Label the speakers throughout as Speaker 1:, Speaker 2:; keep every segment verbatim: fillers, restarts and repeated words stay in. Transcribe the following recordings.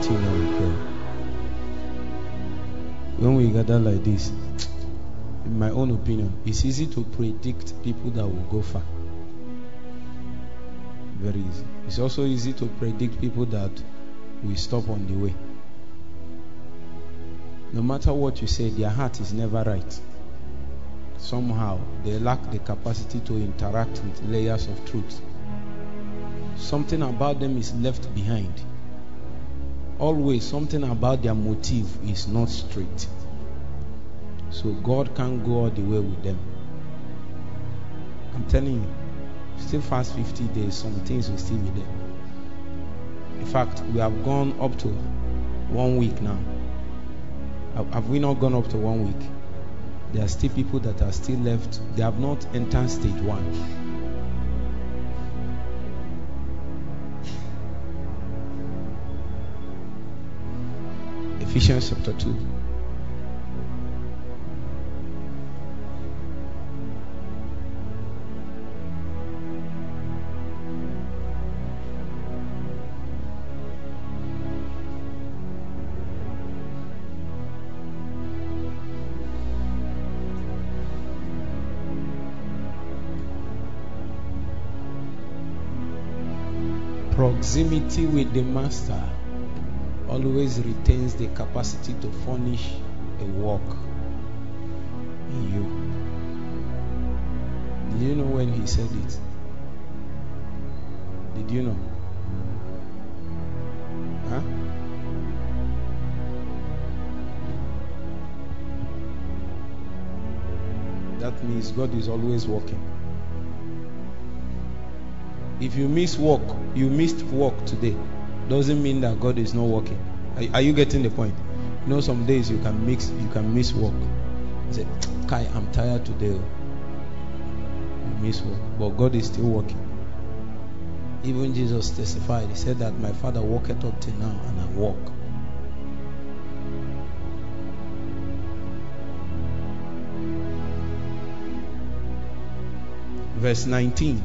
Speaker 1: thing when we pray. When we gather like this, in my own opinion, it's easy to predict people that will go far. Very easy. It's also easy to predict people that will stop on the way. No matter what you say, their heart is never right. Somehow, they lack the capacity to interact with layers of truth. Something about them is left behind. Always, something about their motive is not straight. So God can't go all the way with them. I'm telling you, still fast fifty days, some things will still be there. In fact, we have gone up to one week now. Have we not gone up to one week? There are still people that are still left. They have not entered stage one. Ephesians chapter two. Proximity with the master always retains the capacity to furnish a work in you. Did you know when he said it? Did you know? Huh? That means God is always working. If you miss work, you missed work today, doesn't mean that God is not working. Are, are you getting the point? You know, some days you can mix, you can miss work. You say, Kai, I'm tired today. You miss work, but God is still working. Even Jesus testified. He said that my Father worketh up till now, and I walk. Verse nineteen.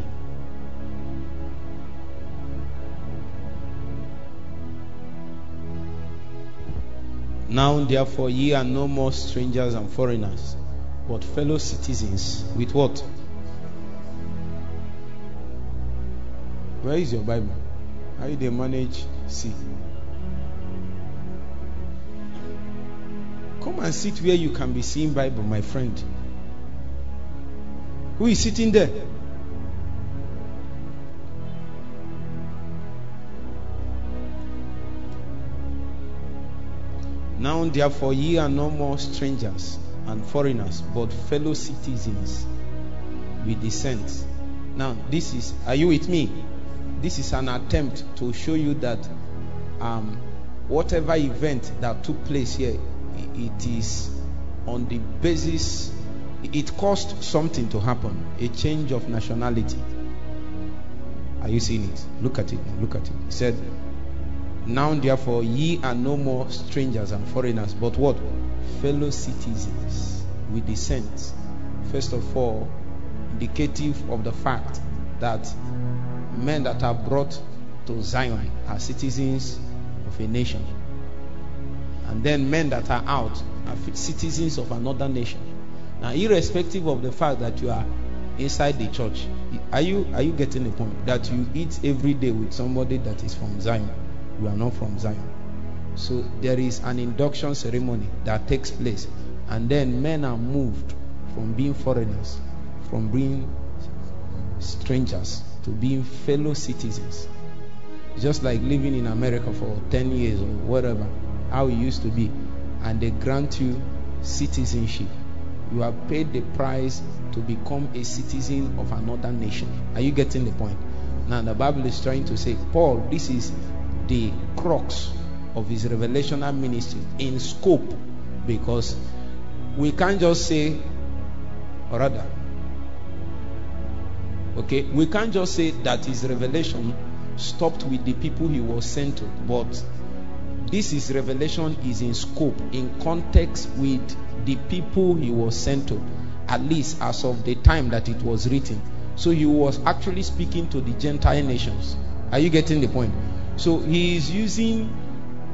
Speaker 1: Now therefore ye are no more strangers and foreigners, but fellow citizens with what? Where is your Bible? How do they manage? See. Come and sit where you can be seeing Bible, my friend. Who is sitting there? Now therefore ye are no more strangers and foreigners, but fellow citizens with the saints. Now this is, are you with me? This is an attempt to show you that um, whatever event that took place here, it is on the basis, it caused something to happen, a change of nationality. Are you seeing it? Look at it, look at it. It said, now therefore ye are no more strangers and foreigners, but what? Fellow citizens with the saints. First of all, indicative of the fact that men that are brought to Zion are citizens of a nation. And then men that are out are citizens of another nation. Now, irrespective of the fact that you are inside the church, are you are you getting the point? That you eat every day with somebody that is from Zion. You are not from Zion. So there is an induction ceremony that takes place, and then men are moved from being foreigners, from being strangers, to being fellow citizens. Just like living in America for ten years or whatever, how it used to be, and they grant you citizenship. You have paid the price to become a citizen of another nation. Are you getting the point? Now the Bible is trying to say, Paul, this is the crux of his revelational ministry in scope, because we can't just say, or rather, okay, we can't just say that his revelation stopped with the people he was sent to, but this is revelation is in scope, in context with the people he was sent to, at least as of the time that it was written. So he was actually speaking to the Gentile nations. Are you getting the point? So he is using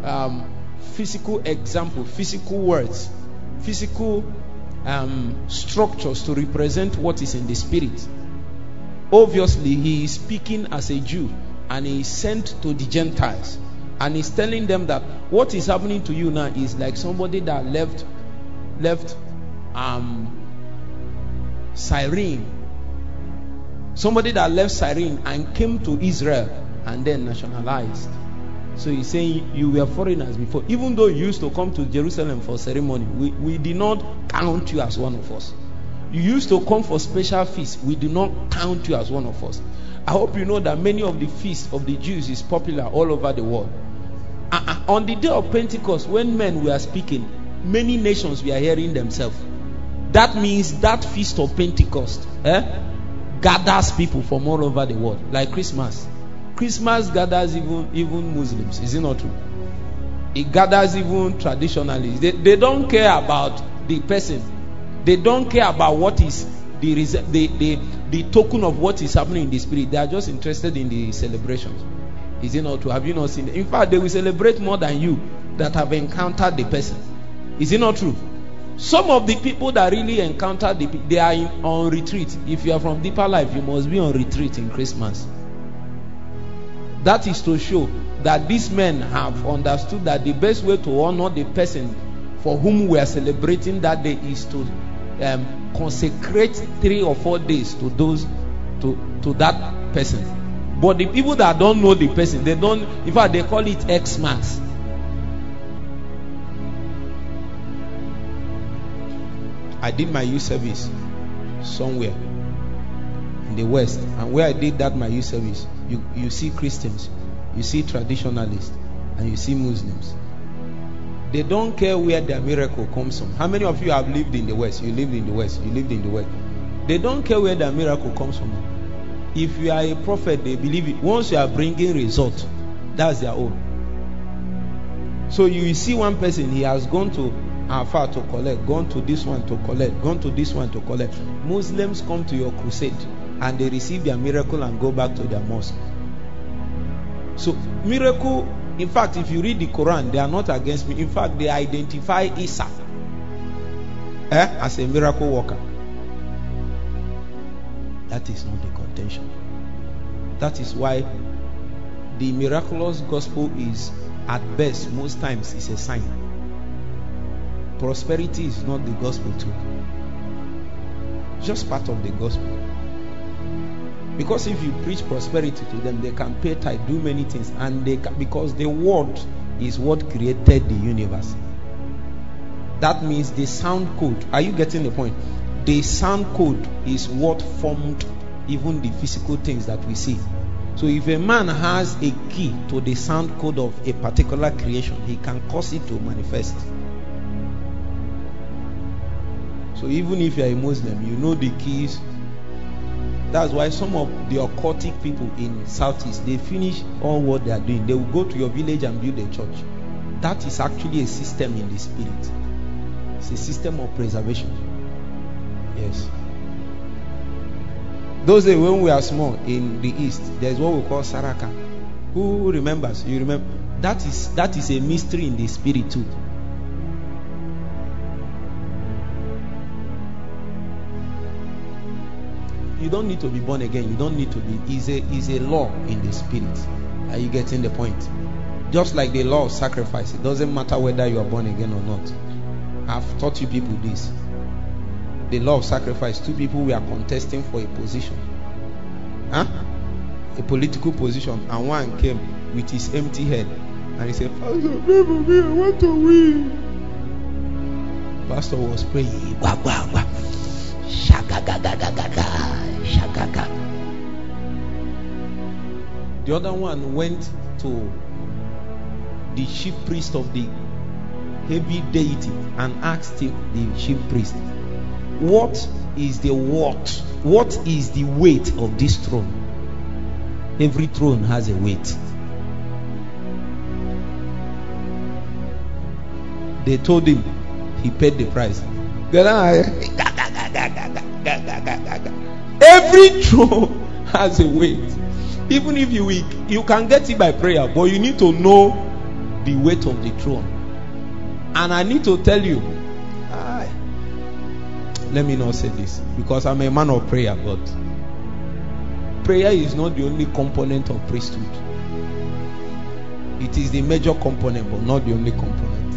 Speaker 1: um, physical example, physical words, physical um, structures to represent what is in the spirit. Obviously, he is speaking as a Jew and he is sent to the Gentiles, and he's telling them that what is happening to you now is like somebody that left left um, Cyrene, somebody that left Cyrene and came to Israel and then nationalized. So he's saying you were foreigners before. Even though you used to come to Jerusalem for ceremony, we, we did not count you as one of us. You used to come for special feasts, we do not count you as one of us. I hope you know that many of the feasts of the Jews is popular all over the world. Uh, uh, on the day of Pentecost, when men were speaking, many nations were hearing themselves. That means that feast of Pentecost eh, gathers people from all over the world, like Christmas. Christmas gathers even even Muslims. Is it not true? It gathers even traditionalists. They, they don't care about the person. They don't care about what is the, the the the token of what is happening in the spirit. They are just interested in the celebrations. Is it not true? Have you not seen it? In fact, they will celebrate more than you that have encountered the person. Is it not true? Some of the people that really encounter the they are in, on retreat. If you are from Deeper Life, you must be on retreat in Christmas. That is to show that these men have understood that the best way to honor the person for whom we are celebrating that day is to um, consecrate three or four days to those to to that person. But the people that don't know the person, they don't. In fact, they call it Xmas. I did my youth service somewhere in the West, and where I did that my youth service, you, you see Christians, you see traditionalists, and you see Muslims. They don't care where their miracle comes from. How many of you have lived in the West? You lived in the West. You lived in the West. They don't care where their miracle comes from. If you are a prophet, they believe it. Once you are bringing result, that's their own. So you see one person, he has gone to Afar to collect, gone to this one to collect, gone to this one to collect. Muslims come to your crusade and they receive their miracle and go back to their mosque. So miracle, in fact, if you read the Quran, they are not against me. In fact, they identify Isa eh, as a miracle worker. That is not the contention. That is why the miraculous gospel is, at best, most times, is a sign. Prosperity is not the gospel too. Just part of the gospel. Because if you preach prosperity to them, they can pay tithe, do many things, and they can, because the word is what created the universe. That means the sound code. Are you getting the point? The sound code is what formed even the physical things that we see. So if a man has a key to the sound code of a particular creation, he can cause it to manifest. So even if you are a Muslim, you know the keys. That's why some of the occultic people in Southeast, they finish all what they are doing. They will go to your village and build a church. That is actually a system in the spirit. It's a system of preservation. Yes. Those days when we are small in the East, there's what we call Saraka. Who remembers? You remember? That is that is a mystery in the spirit too. You don't need to be born again. You don't need to be. Is a is a law in the spirit. Are you getting the point? Just like the law of sacrifice, it doesn't matter whether you are born again or not. I've taught you people this. The law of sacrifice. Two people were contesting for a position, huh? A political position, and one came with his empty head, and he said, "Pastor, pray for me. I want to win." Pastor was praying. Wah, wah, wah. The other one went to the chief priest of the heavy deity and asked him, the chief priest, what is the what? What is the weight of this throne? Every throne has a weight. They told him, he paid the price. Every throne has a weight. Even if you weak, you can get it by prayer, but you need to know the weight of the throne. And I need to tell you, I, let me not say this because I'm a man of prayer, but prayer is not the only component of priesthood. It is the major component, but not the only component.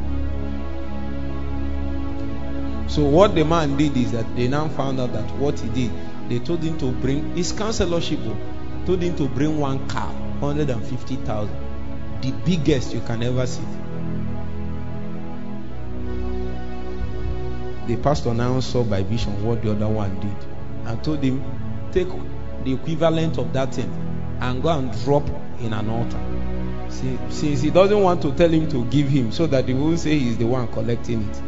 Speaker 1: So what the man did is that they now found out that what he did, they told him to bring his counselorship, told him to bring one cow, one hundred fifty thousand, the biggest you can ever see. The pastor now saw by vision what the other one did and told him, take the equivalent of that thing and go and drop in an altar. See, since he doesn't want to tell him to give him, so that he won't say he's the one collecting it.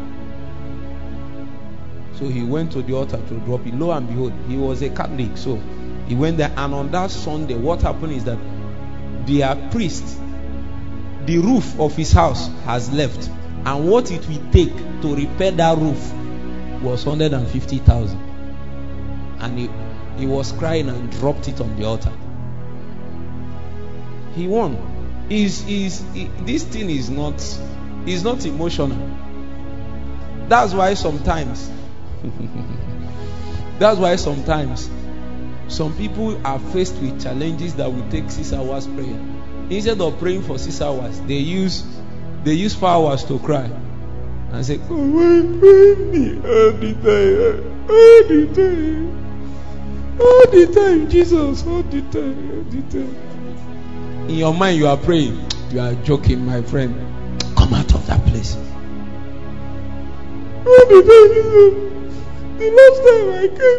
Speaker 1: So he went to the altar to drop it. Lo and behold, he was a Catholic, so he went there. And on that Sunday, what happened is that their priest, the roof of his house has left, and what it will take to repair that roof was one hundred fifty thousand. And he, he was crying and dropped it on the altar. He won. Is is this thing is not is not emotional. That's why sometimes that's why sometimes some people are faced with challenges that will take six hours prayer. Instead of praying for six hours, they use they use four hours to cry and say, "Oh, wait, wait me all the time, all the time, all the time, Jesus, all the time, all the time." In your mind, you are praying. You are joking, my friend. Come out of that place. All the time, Jesus. The last time I came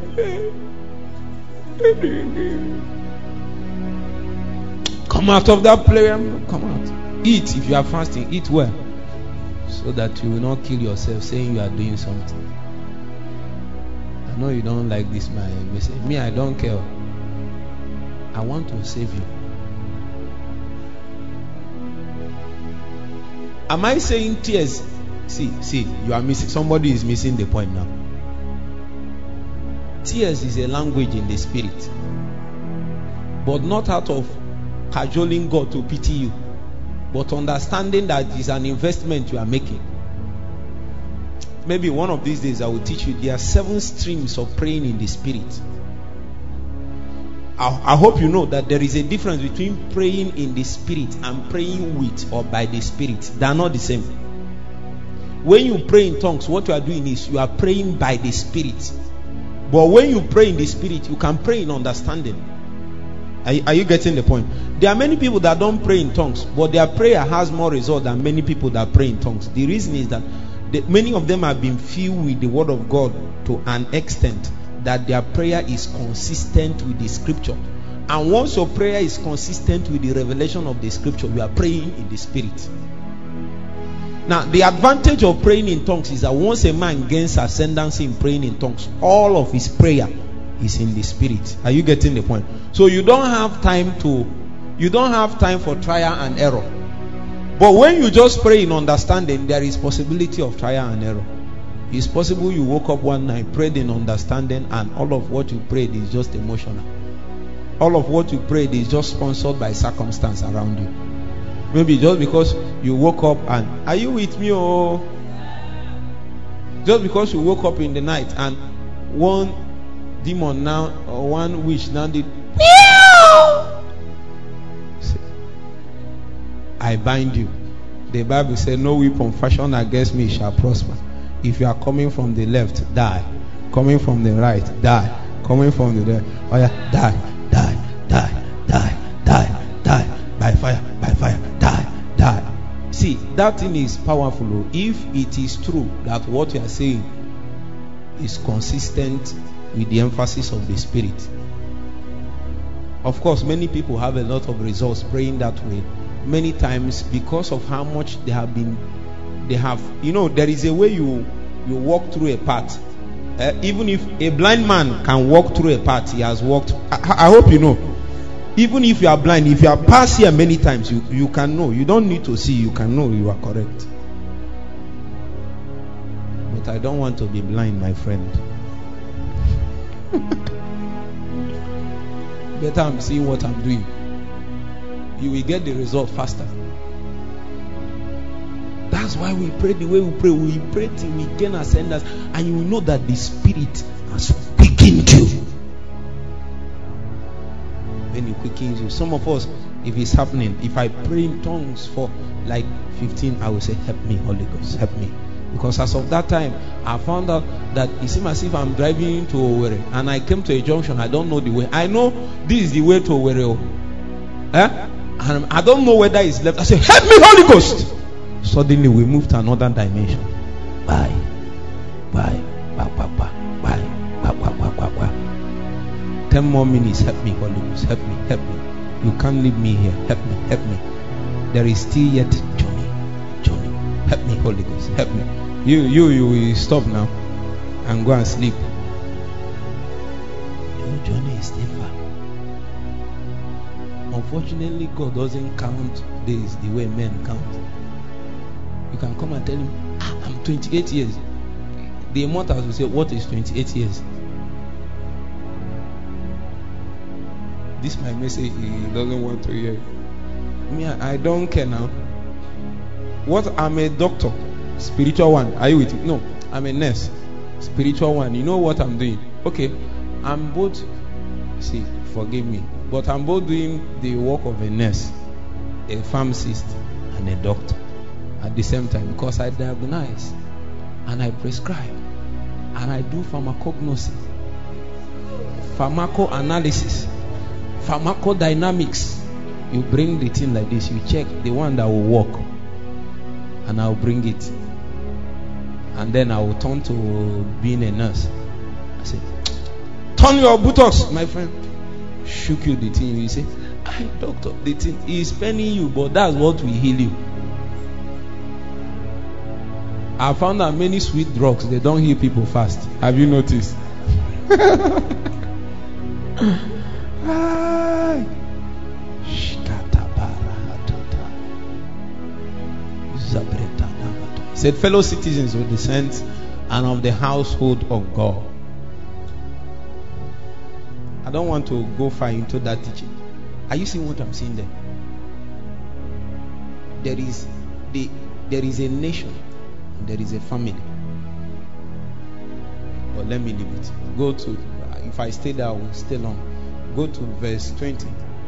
Speaker 1: here, I come out of that place. Come out. Eat if you are fasting. Eat well, so that you will not kill yourself saying you are doing something. I know you don't like this, my message. Me, I don't care. I want to save you. Am I saying tears? See, see, you are missing. Somebody is missing the point now. Tears is a language in the spirit, but not out of cajoling God to pity you, but understanding that it's an investment you are making. Maybe one of these days I will teach you there are seven streams of praying in the spirit. I, I hope you know that there is a difference between praying in the spirit and praying with or by the spirit. They are not the same. When you pray in tongues, what you are doing is you are praying by the spirit. But when you pray in the spirit, you can pray in understanding. Are, are you getting the point? There are many people that don't pray in tongues, but their prayer has more result than many people that pray in tongues. The reason is that the, many of them have been filled with the word of God to an extent that their prayer is consistent with the scripture. And once your prayer is consistent with the revelation of the scripture, you are praying in the spirit. Now, the advantage of praying in tongues is that once a man gains ascendancy in praying in tongues, all of his prayer is in the spirit. Are you getting the point? So you don't have time to you don't have time for trial and error. But when you just pray in understanding, there is possibility of trial and error. It's possible you woke up one night, prayed in understanding, and all of what you prayed is just emotional. All of what you prayed is just sponsored by circumstance around you. Maybe just because you woke up and, are you with me? Oh, just because you woke up in the night and one demon now or one witch now did, I bind you. The Bible said, no weapon fashioned against me shall prosper. If you are coming from the left, die. Coming from the right, die. Coming from the left, oh yeah, die, die, die, die, die, die. By fire, by fire, die, die. See, that thing is powerful. If it is true that what you are saying is consistent with the emphasis of the spirit. Of course, many people have a lot of results praying that way. Many times because of how much they have been they have, you know, there is a way you you walk through a path. Uh, even if a blind man can walk through a path, he has walked. I, I hope you know. Even if you are blind, if you have passed here many times, you, you can know. You don't need to see, you can know you are correct. But I don't want to be blind, my friend. Better I'm seeing what I'm doing. you will get the result faster. That's why we pray the way we pray. We pray till we gain ascendance, and you will know that the Spirit has quickened you. When He quickens you, some of us, if it's happening, if I pray in tongues for like fifteen, I will say, help me, Holy Ghost, help me. Because as of that time, I found out that it seems as if I'm driving to Owerri, and I came to a junction. I don't know the way. I know this is the way to Owerri. Eh? And I don't know whether it's left. I say, help me, Holy Ghost. Suddenly we move to another dimension. Bye. Bye. Bye. Bye. Bye. Bye. Bye. Bye. Bye. Bye. Ten more minutes. Help me, Holy Ghost. Help me. Help me. You can't leave me here. Help me. Help me. There is still yet journey. Journey. Help me, Holy Ghost. Help me. You, you, you will stop now and go and sleep. Your journey is still far. Unfortunately, God doesn't count days the way men count. You can come and tell him, ah, I'm twenty-eight years. The immortals will say, what is twenty-eight years? This my message, he doesn't want to hear. Me, I don't care now. What? I'm a doctor, spiritual one. Are you with me? No, I'm a nurse, spiritual one. You know what I'm doing? Okay, I'm both. See, forgive me, but I'm both doing the work of a nurse, a pharmacist, and a doctor at the same time, because I diagnose and I prescribe and I do pharmacognosy, pharmacoanalysis, pharmacodynamics. You bring the thing like this, you check the one that will work, and I'll bring it, and then I will turn to being a nurse. I say, turn your buttocks, my friend. Shook you the thing. You say, I doctor, the thing is paining you, but that's what will heal you. I found that many sweet drugs, they don't heal people fast. Have you noticed? Said, fellow citizens of the saints and of the household of God. I don't want to go far into that teaching. Are you seeing what I'm saying there? There is the there is a nation, there is a family. But let me leave it. Go to, if I stay there, I will stay long. Go to verse twenty.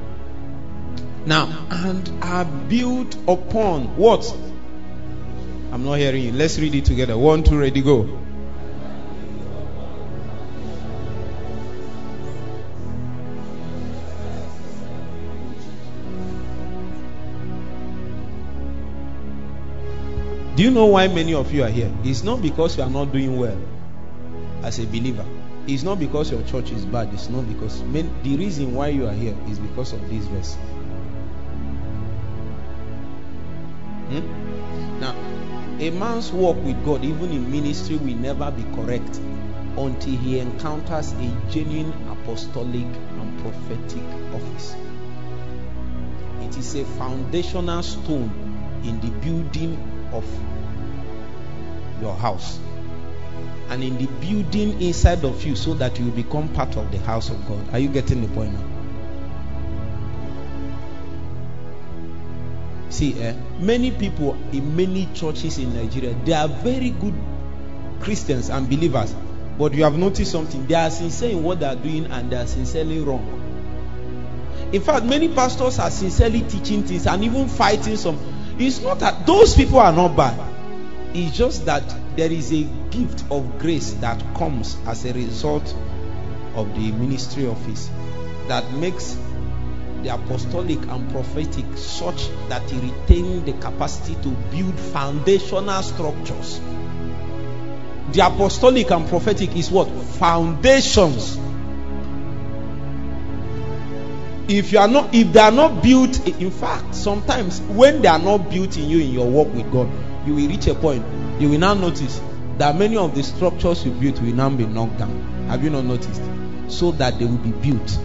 Speaker 1: Now, and are built upon what? I'm not hearing you. Let's read it together. One, two, ready, go. Do you know why many of you are here? It's not because you are not doing well as a believer. It's not because your church is bad. It's not because main, the reason why you are here is because of this verse. Hmm? Now, a man's walk with God, even in ministry, will never be correct until he encounters a genuine apostolic and prophetic office. It is a foundational stone in the building of your house and in the building inside of you, so that you will become part of the house of God. Are you getting the point now? See, eh, many people in many churches in Nigeria, they are very good Christians and believers, but you have noticed something. They are sincere in what they are doing, and they are sincerely wrong. In fact, many pastors are sincerely teaching things and even fighting some. It's not that those people are not bad. It's just that there is a gift of grace that comes as a result of the ministry office that makes the apostolic and prophetic such that he retains the capacity to build foundational structures. The apostolic and prophetic is what? Foundations. If you are not, if they are not built, in fact, sometimes when they are not built in you in your walk with God, you will reach a point. You will now notice that many of the structures you built will now be knocked down. Have you not noticed? So that they will be built.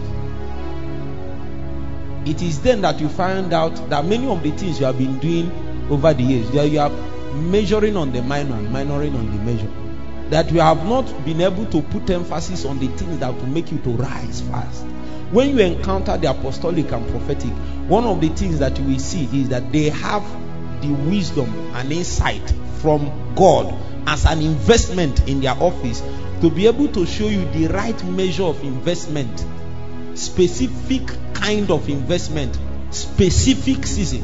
Speaker 1: It is then that you find out that many of the things you have been doing over the years, that you are measuring on the minor and minoring on the measure, that you have not been able to put emphasis on the things that will make you to rise fast. when you encounter the apostolic and prophetic, one of the things that you will see is that they have the wisdom and insight from God as an investment in their office to be able to show you the right measure of investment, specific kind of investment, specific season.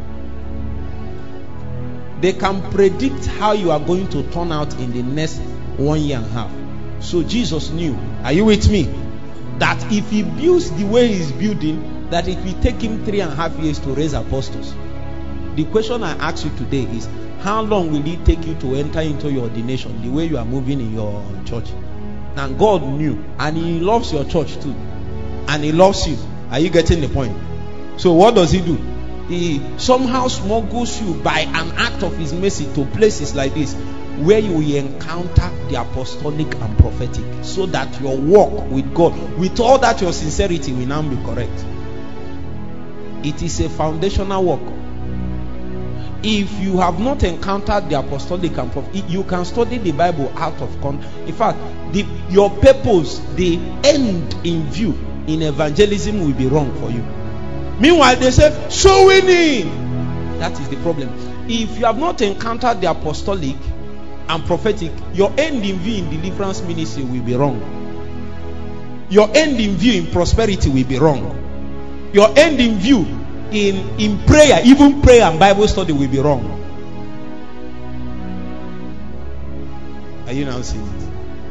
Speaker 1: They can predict how you are going to turn out in the next one year and a half. So Jesus knew, are you with me, that if he builds the way he's building, that it will take him three and a half years to raise apostles. The question I ask you today is, how long will it take you to enter into your ordination the way you are moving in your church? And God knew, and he loves your church too, and he loves you. Are you getting the point? So what does he do? He somehow smuggles you by an act of his mercy to places like this, where you will encounter the apostolic and prophetic, so that your walk with God, with all that your sincerity, will now be correct. It is a foundational work. If you have not encountered the apostolic and prophetic, you can study the Bible out of context. In fact, the, your purpose, the end in view in evangelism will be wrong for you. Meanwhile, they say, so winning. That is the problem. If you have not encountered the apostolic and prophetic, your end in view in deliverance ministry will be wrong. Your end in view in prosperity will be wrong. Your end in view in, in prayer, even prayer and Bible study, will be wrong. Are you now seeing it?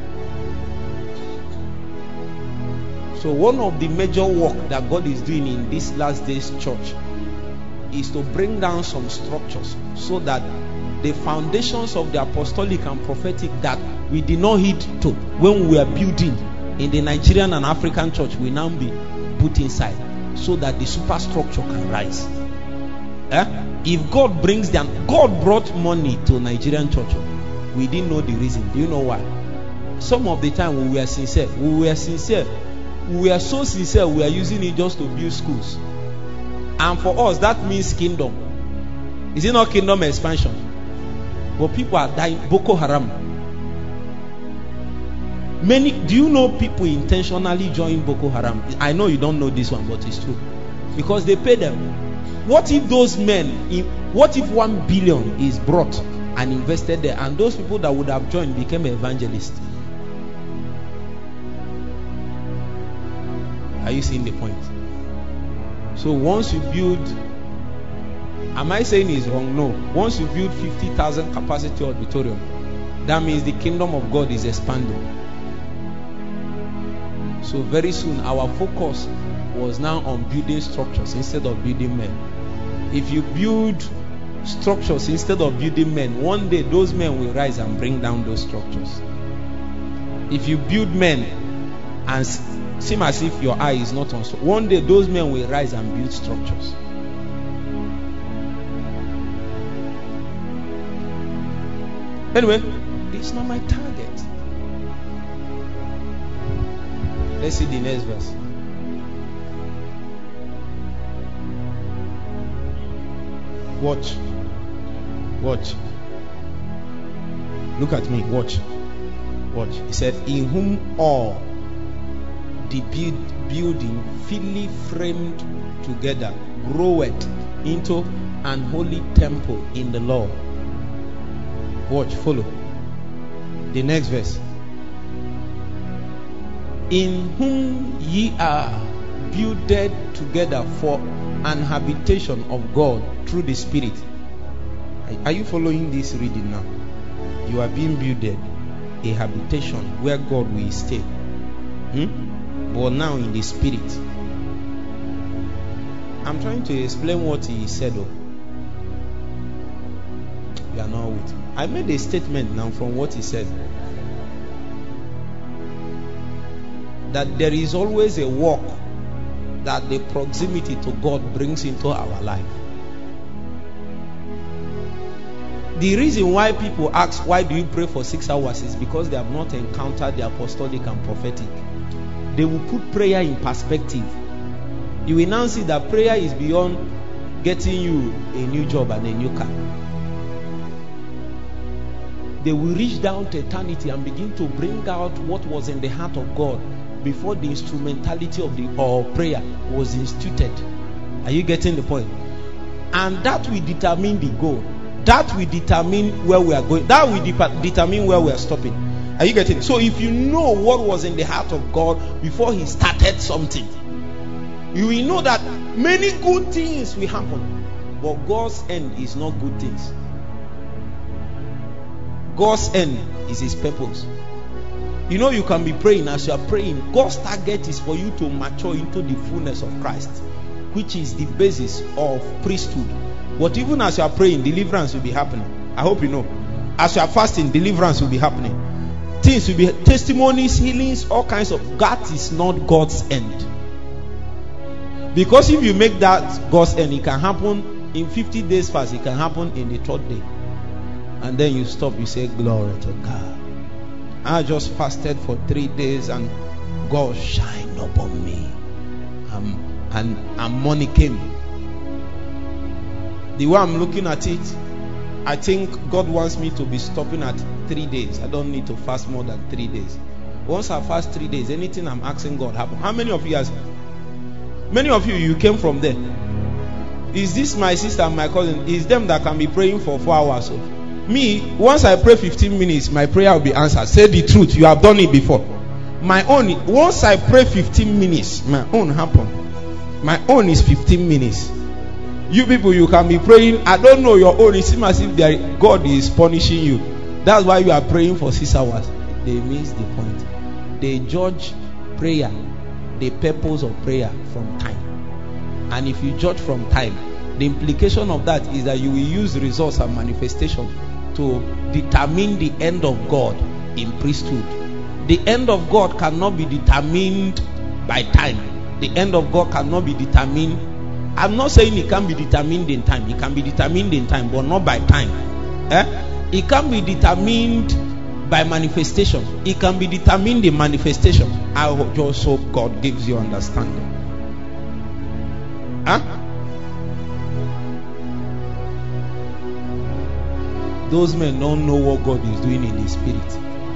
Speaker 1: So one of the major work that God is doing in this last days church is to bring down some structures, so that the foundations of the apostolic and prophetic that we did not heed to when we were building in the Nigerian and African church will now be put inside, so that the superstructure can rise. Eh? If God brings them, God brought money to Nigerian church. We didn't know the reason. Do you know why? Some of the time we were sincere. We were sincere. We are so sincere, we are using it just to build schools. And for us, that means kingdom. Is it not kingdom expansion? But people are dying. Boko Haram. Many, do you know people intentionally join Boko Haram? I know you don't know this one, but it's true. Because they pay them. What if those men, what if one billion is brought and invested there, and those people that would have joined became evangelists? Are you seeing the point? So once you build, am I saying it's wrong? No. Once you build fifty thousand capacity auditorium, that means the kingdom of God is expanding. So very soon our focus was now on building structures instead of building men. If you build structures instead of building men, one day those men will rise and bring down those structures. If you build men and seem as if your eye is not on, one day those men will rise and build structures. Anyway, it's not my target. Let's see the next verse. Watch. Watch. Look at me. Watch. Watch. He said, in whom all the build, building fitly framed together groweth into an holy temple in the Lord. Watch, follow. The next verse. In whom ye are builded together for an habitation of God through the Spirit. Are you following this reading now? You are being builded a habitation where God will stay. Hmm? But now in the Spirit. I'm trying to explain what he said. Oh, you are not with me. I made a statement now from what he said, that there is always a walk that the proximity to God brings into our life. The reason why people ask, why do you pray for six hours, is because they have not encountered the apostolic and prophetic. They will put prayer in perspective. You will now see that prayer is beyond getting you a new job and a new car. They will reach down to eternity and begin to bring out what was in the heart of God before the instrumentality of the or prayer was instituted. Are you getting the point? And that will determine the goal. That will determine where we are going. That will de- determine where we are stopping. Are you getting it? So if you know what was in the heart of God before he started something, you will know that many good things will happen. But God's end is not good things. God's end is his purpose. You know, you can be praying. As you are praying, God's target is for you to mature into the fullness of Christ, which is the basis of priesthood. But even as you are praying, deliverance will be happening. I hope you know. As you are fasting, deliverance will be happening. Things will be, testimonies, healings, all kinds of. That is not God's end. Because if you make that God's end, it can happen in fifty days fast. It can happen in the third day. And then you stop. You say, glory to God. I just fasted for three days and God shined upon me. Um, and, and money came. The way I'm looking at it, I think God wants me to be stopping at three days. I don't need to fast more than three days. Once I fast three days, anything I'm asking God happen. How many of you guys? Many of you, you came from there. Is this my sister and my cousin? Is them that can be praying for four hours? So, me, once I pray fifteen minutes, my prayer will be answered. Say the truth. You have done it before. My own, once I pray fifteen minutes, my own happen. My own is fifteen minutes. You people, you can be praying. I don't know your own. It seems as if there, God is punishing you. That's why you are praying for six hours. They miss the point. They judge prayer, the purpose of prayer, from time. And if you judge from time, the implication of that is that you will use results and manifestation to determine the end of God in priesthood. The end of God cannot be determined by time. The end of God cannot be determined. I'm not saying it can be determined in time. It can be determined in time, but not by time. Eh? It can be determined by manifestation. It can be determined in manifestation. I just hope God gives you understanding. Huh? Those men don't know what God is doing in the spirit.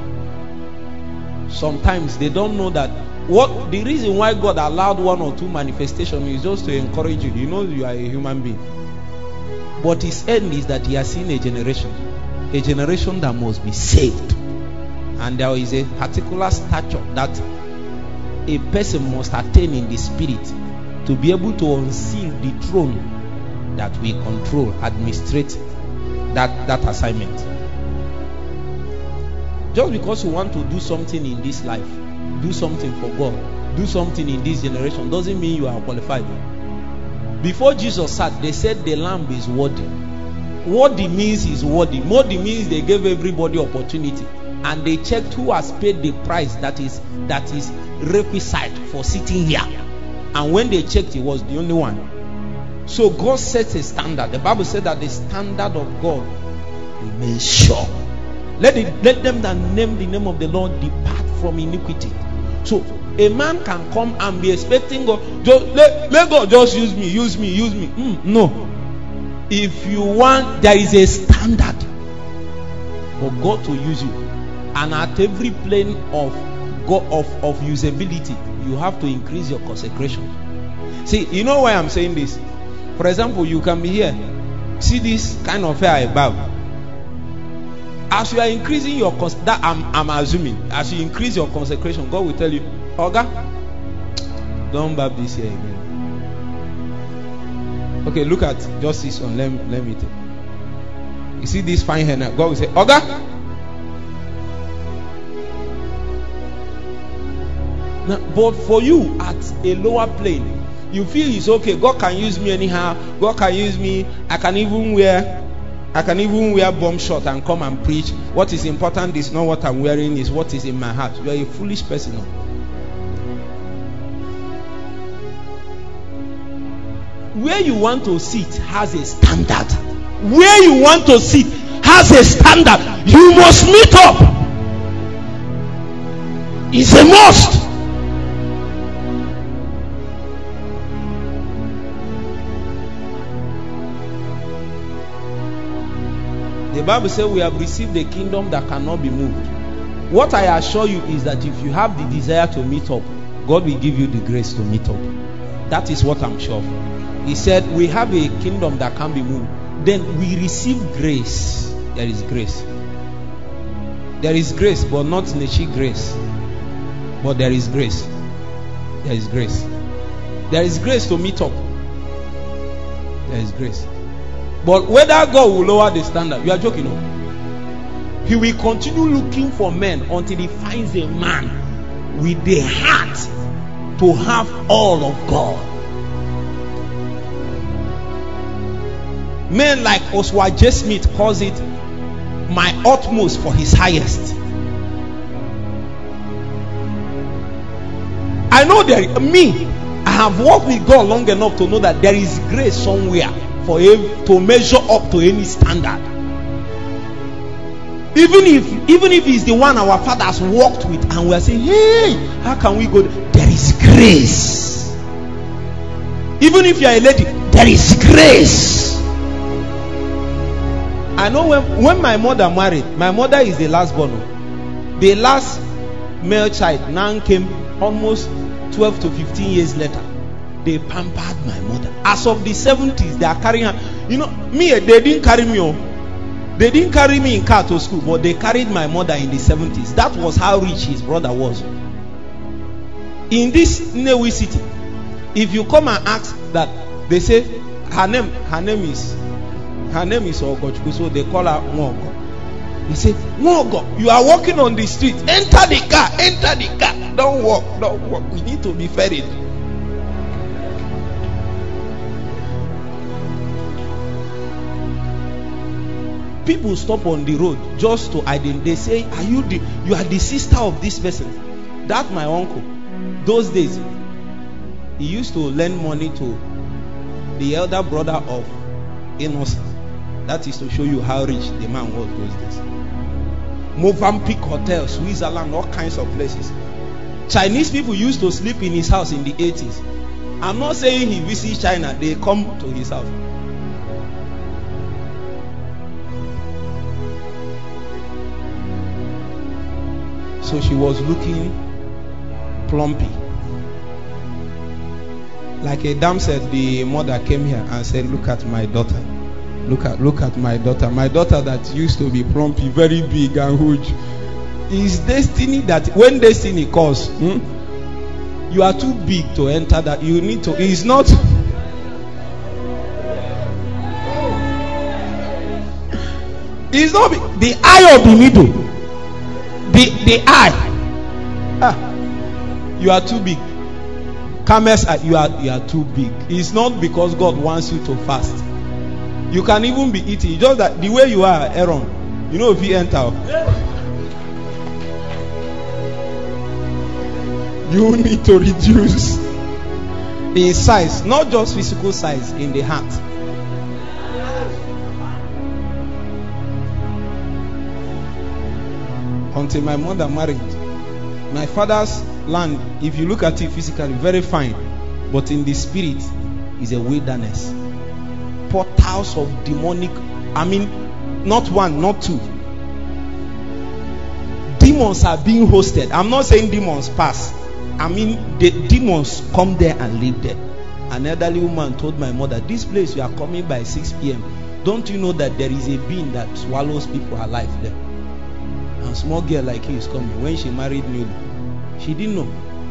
Speaker 1: Sometimes they don't know that what the reason why God allowed one or two manifestations is just to encourage you. You know you are a human being. But his end is that he has seen a generation. A generation that must be saved. And there is a particular stature that a person must attain in the spirit to be able to unseal the throne that we control, administrate that, that assignment. Just because you want to do something in this life, do something for God, do something in this generation, doesn't mean you are qualified. Before Jesus sat, they said the lamb is worthy. Worthy means he's worthy. Worthy means they gave everybody opportunity, and they checked who has paid the price that is that is requisite for sitting here. And when they checked, he was the only one. So God sets a standard. The Bible said that the standard of God remains sure. Let it let them that name the name of the Lord depart from iniquity. So a man can come and be expecting God, just let, let God just use me, use me, use me. Mm, no. If you want, there is a standard for God to use you. And at every plane of God of, of usability, you have to increase your consecration. See, you know why I'm saying this? For example, you can be here. See this kind of hair above. As you are increasing your cons- that I'm, I'm assuming, as you increase your consecration, God will tell you, Oga, don't barb this here again. Okay, look at just this one. Let, let me tell you. You see this fine hair now? God will say, Oga. Now, but for you at a lower plane, you feel it's okay. God can use me anyhow. God can use me. I can even wear I can even wear bomb short and come and preach. What is important is not what I'm wearing, is what is in my heart. You are a foolish person. Where you want to sit has a standard. Where you want to sit has a standard. You must meet up. It's a must. The Bible says we have received a kingdom that cannot be moved. What I assure you is that if you have the desire to meet up, God will give you the grace to meet up. That is what I'm sure of. He said, we have a kingdom that can be moved. Then we receive grace. There is grace. There is grace, but not Nechi grace. But there is grace. There is grace. There is grace to meet up. There is grace. But whether God will lower the standard, you are joking, no? He will continue looking for men until he finds a man with the heart to have all of God. Men like Oswald J. Smith calls it my utmost for his highest. I know there, me, I have walked with God long enough to know that there is grace somewhere for him to measure up to any standard. Even if, even if he's the one our fathers walked with, and we are saying, hey, how can we go? There is grace. Even if you are a lady, there is grace. I know when, when my mother married, my mother is the last born. The last male child now came almost twelve to fifteen years later. They pampered my mother. As of the seventies, they are carrying her. You know, me, they didn't carry me on. They didn't carry me in car to school, but they carried my mother in the seventies. That was how rich his brother was. In this Nnewi city, if you come and ask that, they say her name, her name is her name is Ogochukwu, so they call her Nwogo. They say, Nwogo, you are walking on the street. Enter the car, enter the car. Don't walk, don't walk. We need to be ferried. People stop on the road just to identify. They say, are you the you are the sister of this person? That's my uncle. Those days, he used to lend money to the elder brother of Innocent. That is to show you how rich the man was those days. Mozambique Hotel, Switzerland, all kinds of places. Chinese people used to sleep in his house in the eighties. I'm not saying he visits China. They come to his house. So she was looking plumpy. Like a dam said, the mother came here and said, look at my daughter. Look at look at my daughter. My daughter that used to be plumpy, very big and huge. It's destiny that when destiny calls, hmm, you are too big to enter that. You need to, it's not. It's not the eye of the middle. The the eye. Ah, you are too big. Camels, you are you are too big. It's not because God wants you to fast. You can even be eating. It's just that the way you are, Aaron. You know if you enter, you need to reduce in size, not just physical size, in the heart. Until my mother married, my father's land, if you look at it physically, very fine, but in the spirit is a wilderness. Portals of demonic, I mean, not one, not two. Demons are being hosted. I'm not saying demons pass. I mean, the demons come there and live there. An elderly woman told my mother, this place you are coming by six p.m. Don't you know that there is a being that swallows people alive there? And a small girl like you is coming. When she married newly, she didn't know.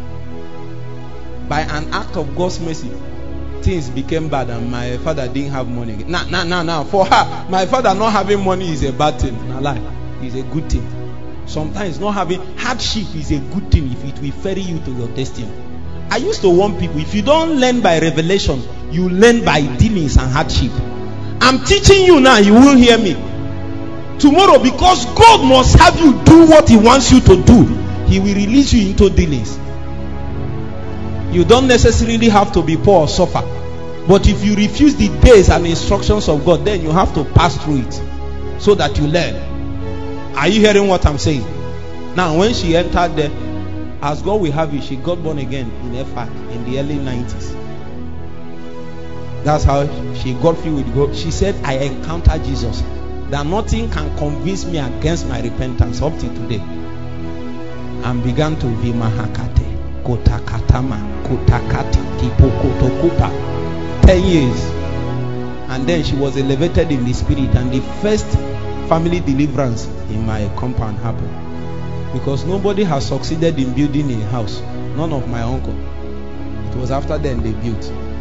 Speaker 1: By an act of God's mercy, things became bad and my father didn't have money. Now, now, now, now, for her, my father not having money is a bad thing. Nah, lie. It's a good thing. Sometimes not having hardship is a good thing if it will ferry you to your destiny. I used to warn people, if you don't learn by revelation, you learn by dealings and hardship. I'm teaching you now, you will hear me. Tomorrow, because God must have you do what He wants you to do, He will release you into dealings. You don't necessarily have to be poor or suffer. But if you refuse the days and instructions of God, then you have to pass through it so that you learn. Are you hearing what I'm saying? Now, when she entered there, as God will have it, she got born again in F A C in the early nineties. That's how she got filled with God. She said, I encountered Jesus. That nothing can convince me against my repentance up to today. And began to be Mahakate. Kotakatama, Kotakata, Kipokotokupa. Ten years. And then she was elevated in the spirit, and the first family deliverance in my compound happened. Because nobody has succeeded in building a house. None of my uncle. It was after then they built.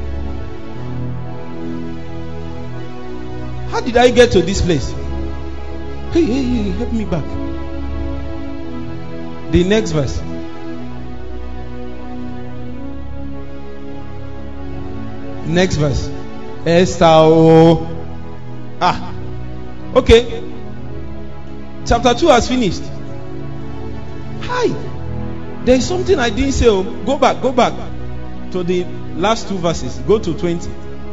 Speaker 1: How did I get to this place? Hey, hey, hey, help me back. The next verse. Next verse. Esther. Oh. Ah. Okay. Chapter two has finished. Hi. There is something I didn't say. Oh. Go back. Go back to the last two verses. Go to twenty.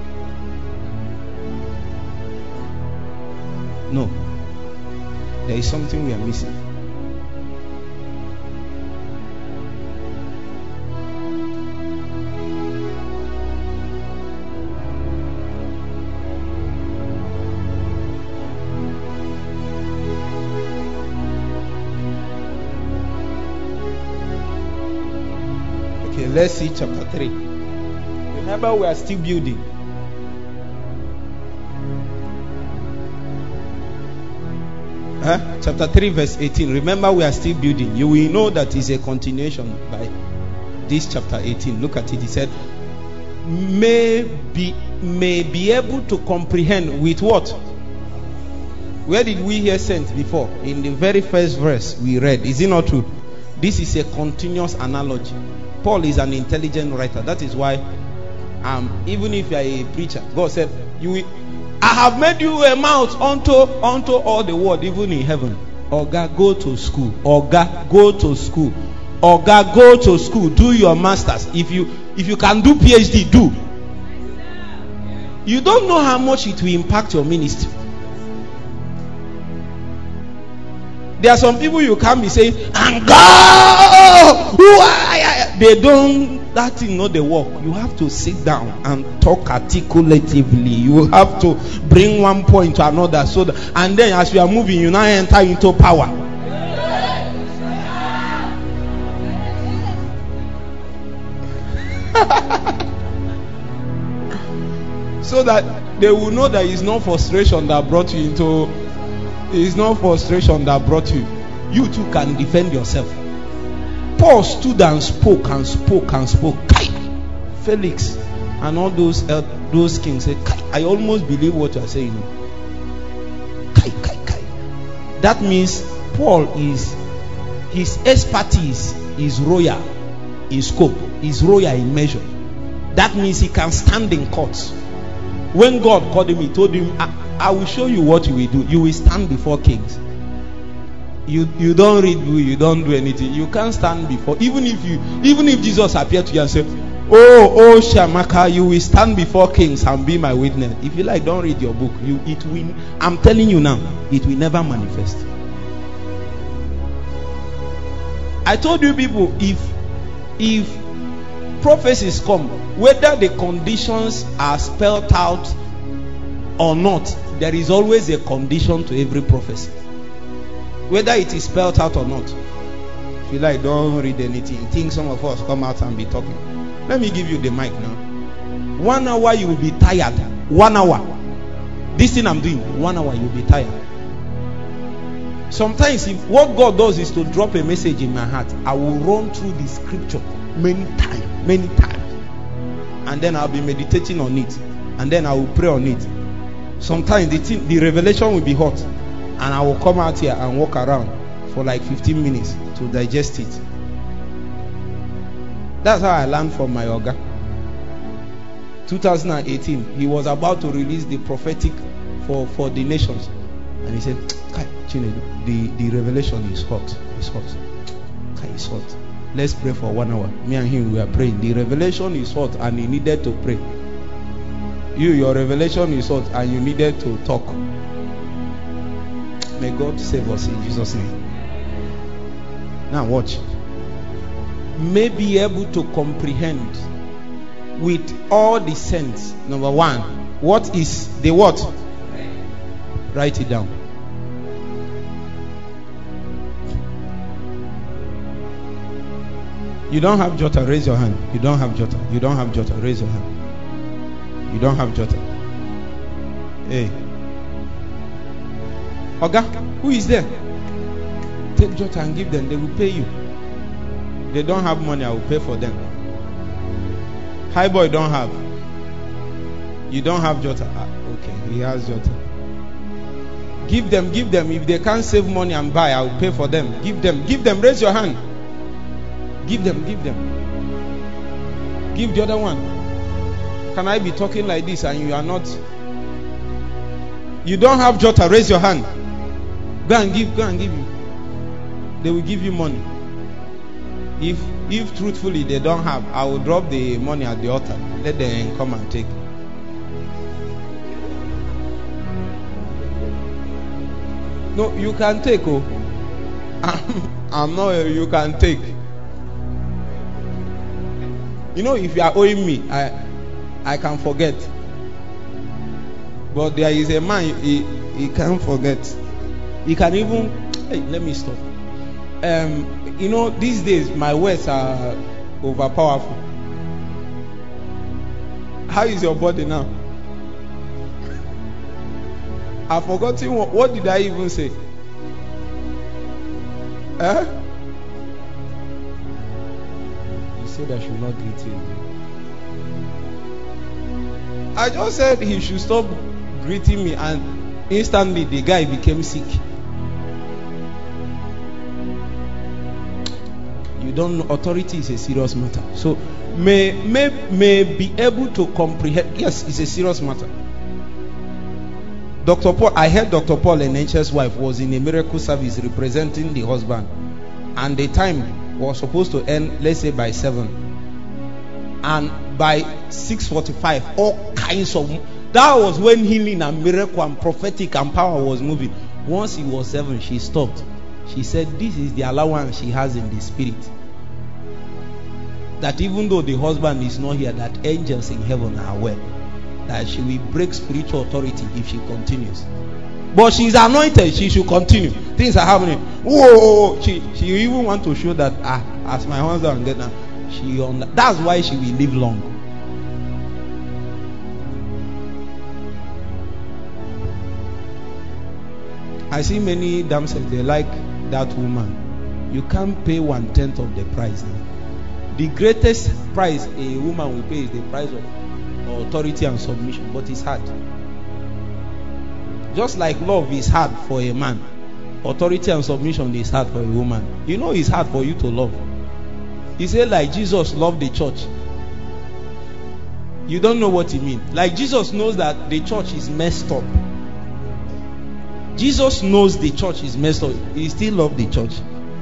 Speaker 1: No. There is something we are missing. Okay, let's see chapter three. Remember, we are still building. Huh? Chapter three verse eighteen. Remember, we are still building. You will know that is a continuation by this chapter eighteen. Look at it. He said, may be may be able to comprehend with what? Where did we hear sent before? In the very first verse we read. Is it not true? This is a continuous analogy. Paul is an intelligent writer. That is why um, even if you are a preacher, God said, you will, I have made you a mouth unto unto all the world, even in heaven. Oga, go to school. Oga, go to school. Oga, go to school. Do your masters. If you if you can do P H D, do. You don't know how much it will impact your ministry. There are some people you can't be saying, and go. They don't. That thing not the work. You have to sit down and talk articulatively. You have to bring one point to another, so that, and then as you are moving, you now enter into power. So that they will know that it's not frustration that brought you into. It's not frustration that brought you. You too can defend yourself. Paul stood and spoke and spoke and spoke. Kai, Felix and all those uh, those kings said, Kai, I almost believe what you are saying. Kai, Kai, Kai. That means Paul is, his expertise is royal in scope, is royal in measure. That means he can stand in courts. When God called him, he told him, I, I will show you what you will do. You will stand before kings. You you don't read, you don't do anything. You can't stand before. Even if you, even if Jesus appeared to you and said, "Oh, oh, Shamaka, you will stand before kings and be my witness." If you like, don't read your book. You, it will. I'm telling you now, it will never manifest. I told you people, if if prophecies come, whether the conditions are spelled out or not, there is always a condition to every prophecy. Whether it is spelled out or not. If you like, don't read anything. Think some of us come out and be talking. Let me give you the mic now. One hour you will be tired. One hour. This thing I'm doing, one hour you will be tired. Sometimes if what God does is to drop a message in my heart, I will run through the scripture many times, many times. And then I'll be meditating on it. And then I will pray on it. Sometimes the thing, the revelation will be hot. And I will come out here and walk around for like fifteen minutes to digest it. That's how I learned from my Oga. twenty eighteen, he was about to release the prophetic for, for the nations. And he said, the, the revelation is hot. It's hot. It's hot. Let's pray for one hour. Me and him, we are praying. The revelation is hot and he needed to pray. You, your revelation is hot and you needed to talk. May God save us in Jesus' name. Now watch. May be able to comprehend with all the sense. Number one, what is the what? Write it down. You don't have Jota, raise your hand. You don't have Jota. You don't have Jota, raise your hand. You don't have Jota. Hey. Oga, who is there? Take Jota and give them. They will pay you. They don't have money, I will pay for them. High boy don't have. You don't have Jota. Ah, okay, he has Jota. Give them, give them. If they can't save money and buy, I will pay for them. Give them, give them. Raise your hand. Give them, give them. Give the other one. Can I be talking like this and you are not? You don't have Jota, raise your hand. Go and give, go and give you. They will give you money. If if truthfully they don't have, I will drop the money at the altar. Let them come and take. No, you can take. Oh, I'm, I'm not. You can take. You know, if you are owing me, I I can forget. But there is a man, he he can't forget. He can even. Hey, let me stop. Um, you know, these days my words are overpowerful. How is your body now? I've forgotten what, what did I even say? Eh? You said I should not greet you. I just said he should stop greeting me, and instantly the guy became sick. You don't know, authority is a serious matter. So may may may be able to comprehend. Yes, it's a serious matter. Doctor Paul, I heard Doctor Paul Enenche's wife was in a miracle service representing the husband, and the time was supposed to end, let's say by seven, and by six forty-five, all kinds of. That was when healing and miracle and prophetic and power was moving. Once it was seven, she stopped. She said this is the allowance she has in the spirit, that even though the husband is not here, that angels in heaven are aware that she will break spiritual authority if she continues. But she is anointed, she should continue. Things are happening. Whoa, she she even want to show that ah, as my husband get now, she on. That's why she will live long. I see many damsels, they like that woman. You can't pay one tenth of the price now. The greatest price a woman will pay is the price of authority and submission, but it's hard. Just like love is hard for a man, authority and submission is hard for a woman. You know it's hard for you to love. He said like Jesus loved the church. You don't know what he means. Like Jesus knows that the church is messed up. Jesus knows the church is messed up. He still loves the church.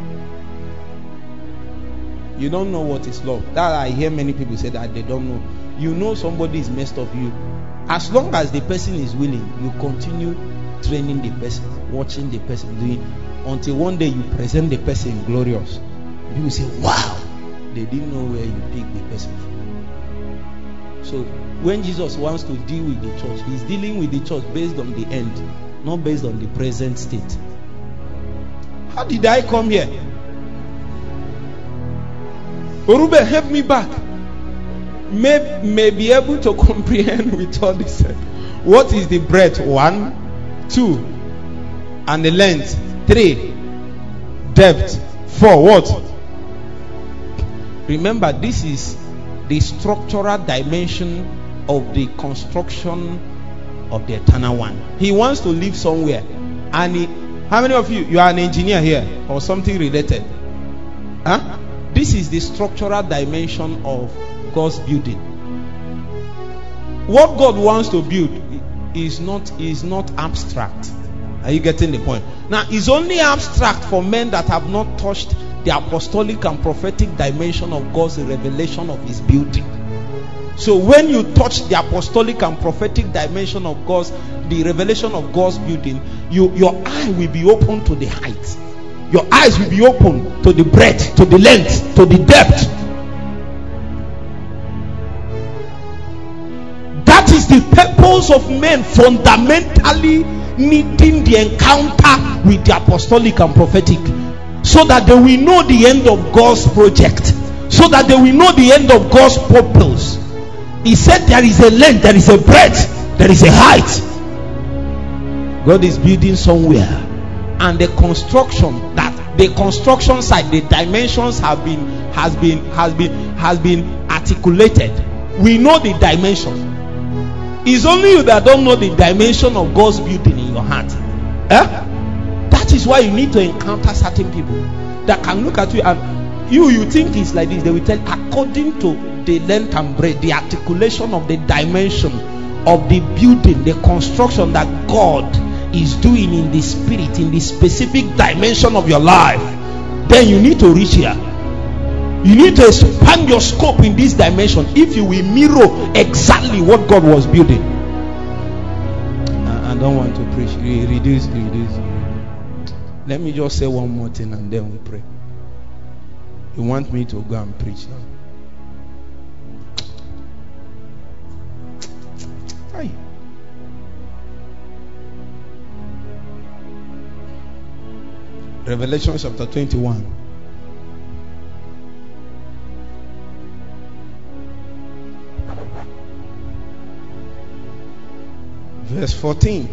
Speaker 1: You don't know what is love. That I hear many people say that they don't know. You know somebody is messed up. You, as long as the person is willing, you continue training the person, watching the person doing, until one day you present the person glorious. People say, "Wow, they didn't know where you picked the person from." So when Jesus wants to deal with the church, he's dealing with the church based on the end, not based on the present state. How did I come here? Orube, help me back. May, may be able to comprehend with all this. What is the breadth? One, two, and the length. Three, depth. Four, what? Remember, this is the structural dimension of the construction of the eternal one. He wants to live somewhere, and he, how many of you you are an engineer here or something related? Huh? This is the structural dimension of God's building. What God wants to build is not is not abstract. Are you getting the point? Now, it's only abstract for men that have not touched the apostolic and prophetic dimension of God's revelation of his building. So when you touch the apostolic and prophetic dimension of God's, the revelation of God's building, you, your eye will be open to the height. Your eyes will be open to the breadth, to the length, to the depth. That is the purpose of men fundamentally needing the encounter with the apostolic and prophetic, so that they will know the end of God's project, so that they will know the end of God's purpose. He said there is a length, there is a breadth, there is a height. God is building somewhere, and the construction, that the construction site, the dimensions have been has been has been has been articulated. We know the dimension. It's only you that don't know the dimension of God's building in your heart. Eh? That is why you need to encounter certain people that can look at you and you you think it's like this. They will tell according to the length and breadth, the articulation of the dimension of the building, the construction that God is doing in the spirit, in the specific dimension of your life. Then you need to reach here. You need to expand your scope in this dimension if you will mirror exactly what God was building. I, I don't want to preach. Reduce, reduce. Let me just say one more thing and then we pray. You want me to go and preach now? Aye. Revelation chapter twenty-one. Verse fourteen.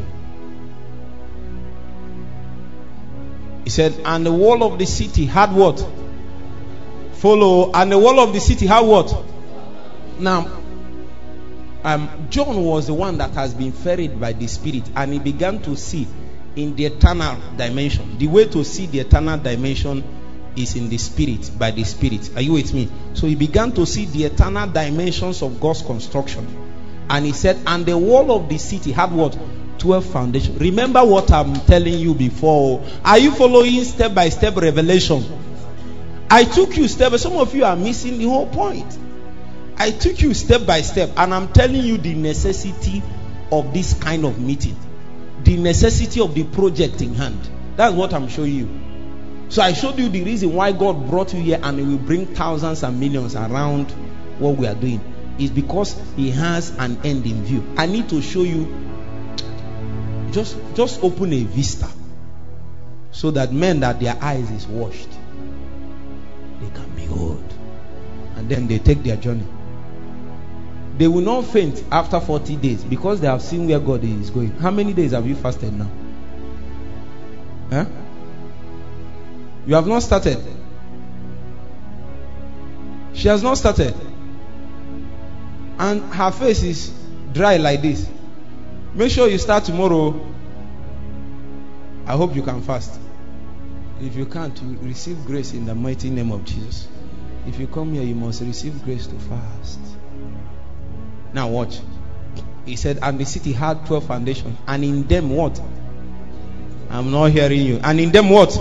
Speaker 1: He said, and the wall of the city had what? Follow. And the wall of the city had what? Now, um, John was the one that has been ferried by the Spirit, and he began to see in the eternal dimension. The way to see the eternal dimension is in the Spirit, by the Spirit. Are you with me? So he began to see the eternal dimensions of God's construction. And he said, and the wall of the city had what? twelve foundations. Remember what I'm telling you before. Are you following step by step revelation? I took you step by step. Some of you are missing the whole point. I took you step by step, and I'm telling you the necessity of this kind of meeting, the necessity of the project in hand. That's what I'm showing you. So I showed you the reason why God brought you here, and He will bring thousands and millions around what we are doing. Is because He has an end in view. I need to show you. Just, just open a vista, so that men that their eyes is washed, they can behold, and then they take their journey. They will not faint after forty days because they have seen where God is going. How many days have you fasted now? Huh? You have not started. She has not started. And her face is dry like this. Make sure you start tomorrow. I hope you can fast. If you can't, you receive grace in the mighty name of Jesus. If you come here, you must receive grace to fast. Now watch. He said, and the city had twelve foundations, and in them what? I'm not hearing you. And in them what?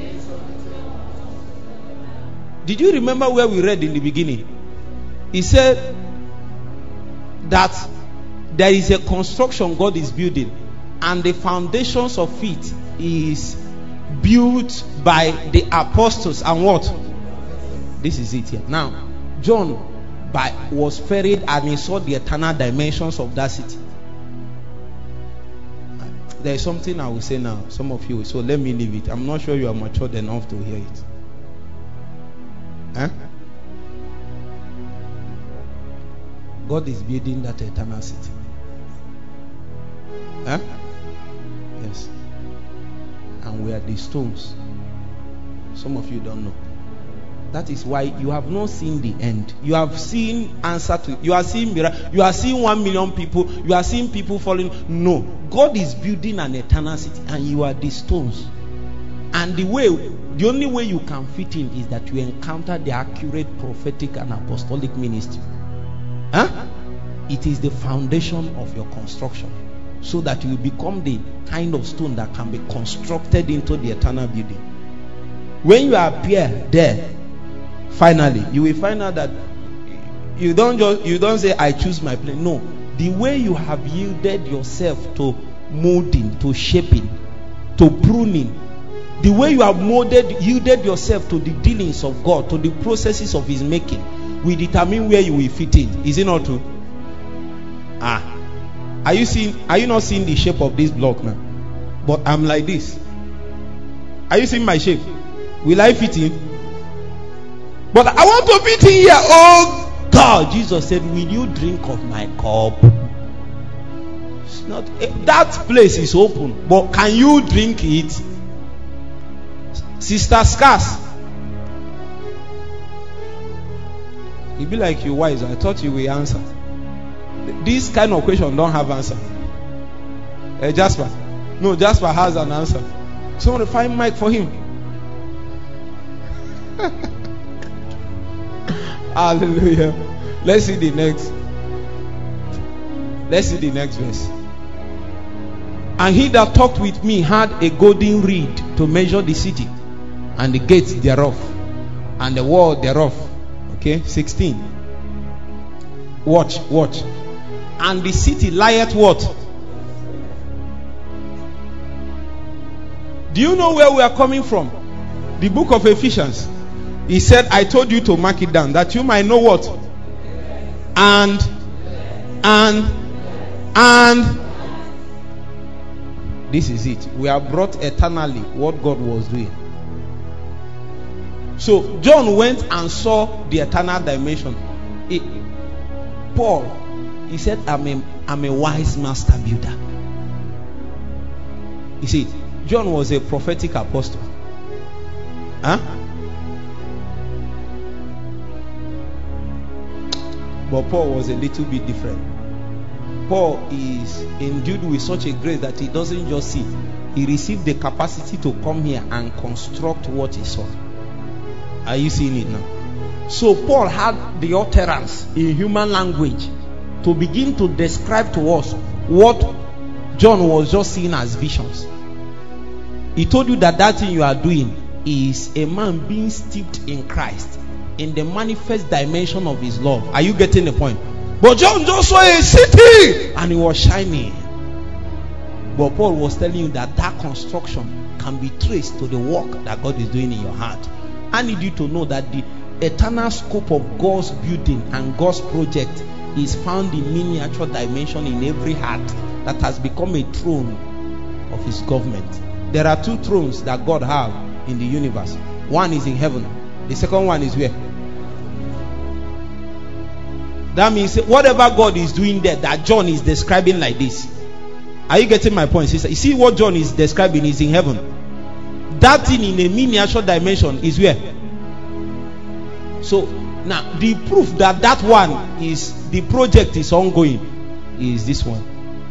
Speaker 1: Did you remember where we read in the beginning? He said that there is a construction God is building, and the foundations of it is built by the apostles and what? This is it here. Now, John by, was ferried, and he saw the eternal dimensions of that city. There is something I will say now. Some of you, so let me leave it. I'm not sure you are matured enough to hear it. Huh? God is building that eternal city. Huh? Yes. And we are the stones. Some of you don't know. That is why you have not seen the end. You have seen answer to it. You are seeing miracle. You are seeing one million people. You are seeing people falling. No. God is building an eternal city, and you are the stones. And the way, the only way you can fit in is that you encounter the accurate prophetic and apostolic ministry. Huh? It is the foundation of your construction, so that you will become the kind of stone that can be constructed into the eternal building. When you appear there, finally, you will find out that you don't just you don't say, I choose my place. No, the way you have yielded yourself to molding, to shaping, to pruning, the way you have molded, yielded yourself to the dealings of God, to the processes of His making, will determine where you will fit in. Is it not true? Ah, are you seeing? Are you not seeing the shape of this block now? But I'm like this. Are you seeing my shape? Will I fit in? But I want to meet him here. Oh God. Jesus said, will you drink of my cup? It's not, that place is open, but can you drink it? Sister Scarce. It be like you wise. I thought you will answer. This kind of question don't have answer. Uh, Jasper. No, Jasper has an answer. Someone find mic for him. Hallelujah. Let's see the next. Let's see the next verse. And he that talked with me had a golden reed to measure the city, and the gates thereof, and the wall thereof. Okay, sixteen. Watch, watch. And the city lieth what? Do you know where we are coming from? The book of Ephesians. He said, I told you to mark it down, that you might know what? And, and, and. This is it. We are brought eternally what God was doing. So John went and saw the eternal dimension. It, Paul, he said, I'm a, I'm a wise master builder. You see, John was a prophetic apostle. Huh? But Paul was a little bit different. Paul is endued with such a grace that he doesn't just see. He received the capacity to come here and construct what he saw. Are you seeing it now? So Paul had the utterance in human language to begin to describe to us what John was just seeing as visions. He told you that that thing you are doing is a man being steeped in Christ, in the manifest dimension of his love. Are you getting the point? But John just saw a city and it was shining. But Paul was telling you that that construction can be traced to the work that God is doing in your heart. I need you to know that the eternal scope of God's building and God's project is found in miniature dimension in every heart that has become a throne of his government. There are two thrones that God has in the universe. One is in heaven. The second one is where? That means whatever God is doing there, that John is describing like this. Are you getting my point, sister? You see what John is describing is in heaven. That thing in a miniature dimension is where? So now the proof that that one is, the project is ongoing, is this one.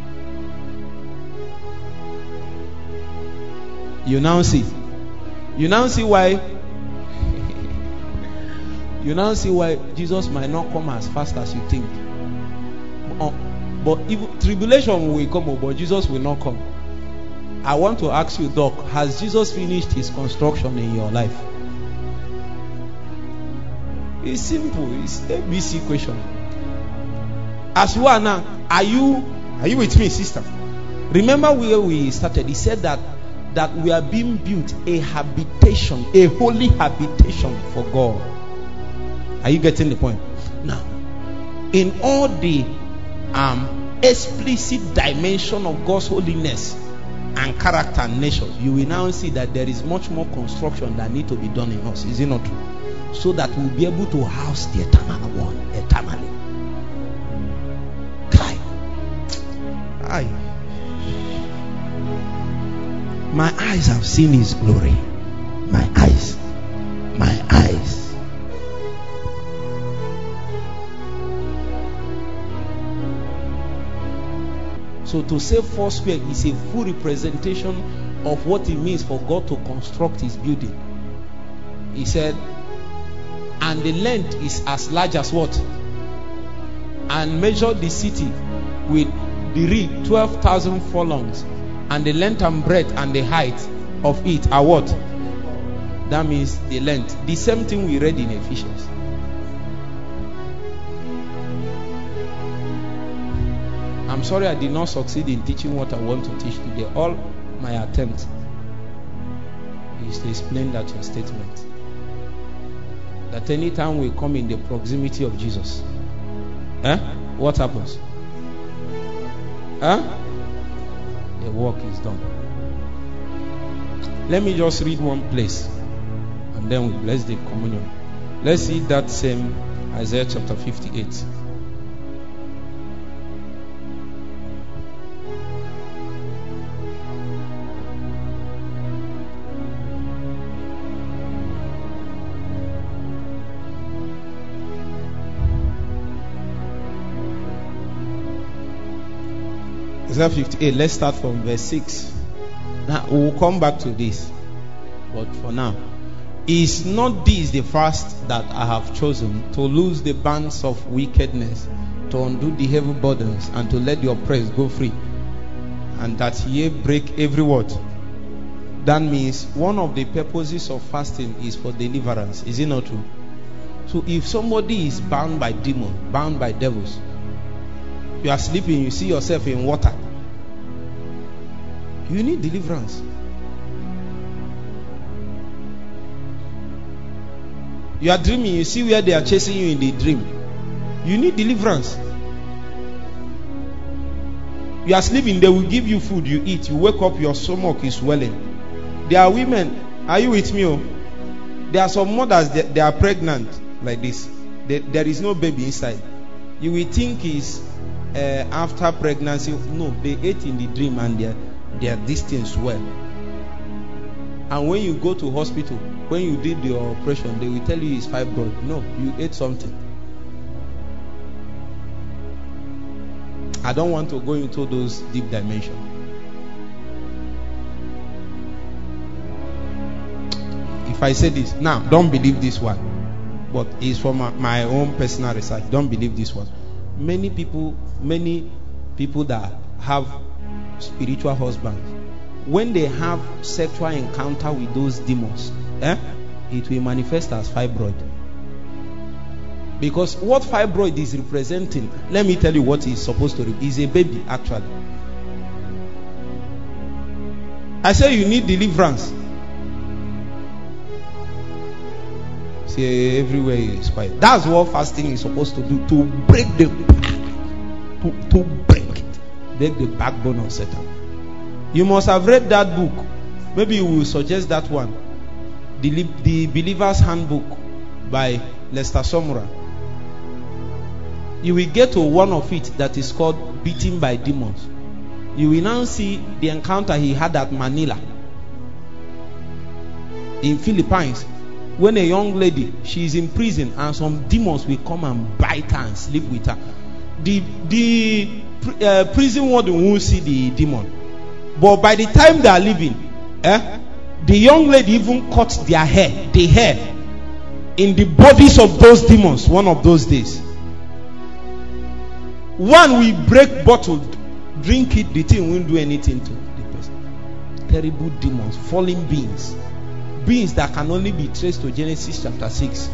Speaker 1: You now see. You now see why. You now see why Jesus might not come as fast as you think. Uh, but if tribulation will come, but Jesus will not come. I want to ask you, Doc, has Jesus finished his construction in your life? It's simple. It's a B C question. As you are now, are you are you with me, sister? Remember where we started? He said that that we are being built a habitation, a holy habitation for God. Are you getting the point? Now, in all the um, explicit dimension of God's holiness and character and nature, you will now see that there is much more construction that need to be done in us. Is it not true? So that we'll be able to house the eternal one eternally. Kai. Aye. My eyes have seen his glory. My eyes. My eyes. So to say Foursquare is a full representation of what it means for God to construct his building. He said, and the length is as large as what? And measure the city with the reed twelve thousand furlongs, and the length and breadth and the height of it are what? That means the length. The same thing we read in Ephesians. I'm sorry I did not succeed in teaching what I want to teach today. All my attempt is to explain that your statement. That anytime we come in the proximity of Jesus, eh, what happens? Huh? The work is done. Let me just read one place and then we bless the communion. Let Let's see that same Isaiah chapter fifty-eight. Isaiah fifty-eight, let's start from verse six. Now we will come back to this, but for now, is not this the fast that I have chosen, to loose the bands of wickedness, to undo the heavy burdens, and to let the oppressed go free, and that ye break every word? That means one of the purposes of fasting is for deliverance. Is it not true? So if somebody is bound by demons, bound by devils, you are sleeping, you see yourself in water, you need deliverance. You are dreaming, you see where they are chasing you in the dream, you need deliverance. You are sleeping, they will give you food, you eat, you wake up, your stomach is swelling. There are women, are you with me? Oh? There are some mothers, they, they are pregnant like this. They, there is no baby inside. You will think is uh, after pregnancy. No, they ate in the dream and their their distance well. And when you go to hospital, when you did the operation, they will tell you it's fibroid. No, you ate something. I don't want to go into those deep dimensions. If I say this now, don't believe this one, but it's from my, my own personal research. Don't believe this one. Many people, many people that have spiritual husbands, when they have sexual encounter with those demons, eh, it will manifest as fibroid. Because what fibroid is representing, let me tell you what it's supposed to be. Is a baby actually. I say you need deliverance. See, everywhere is quiet. That's what fasting is supposed to do, to break the to, to break it, break the backbone of Satan. You must have read that book. Maybe you will suggest that one, the, the Believer's Handbook by Lester Sumrall. You will get to one of it that is called Beaten by Demons. You will now see the encounter he had at Manila in Philippines, when a young lady, she is in prison and some demons will come and bite her and sleep with her. The the uh, prison warden won't see the demon, but by the time they are leaving, eh, the young lady even cut their hair, the hair in the bodies of those demons. One of those days, one will break bottle, drink it, the thing won't do anything to the person. Terrible demons, fallen beings, beings that can only be traced to Genesis chapter six.